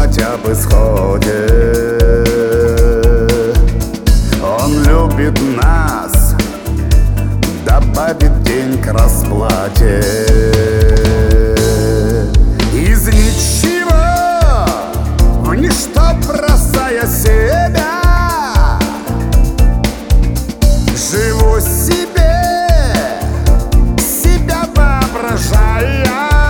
думать об исходе. Он любит нас, добавит день к расплате. Из ничего в ничто бросая себя, живу себе, себя воображая.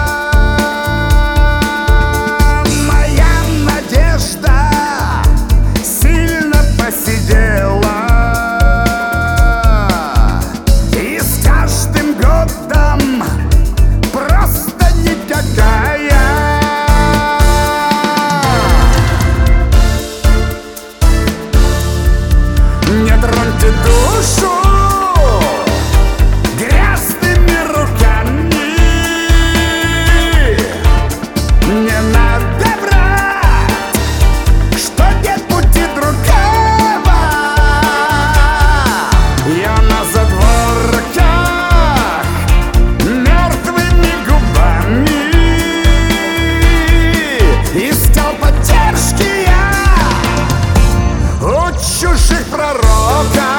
Моя надежда сильно посидела, и с каждым годом просто никакая. Не троньте душу грязными руками, не надо врать, что нет пути другого. Я на задворках мертвыми губами искал поддержки я у чужих пророков.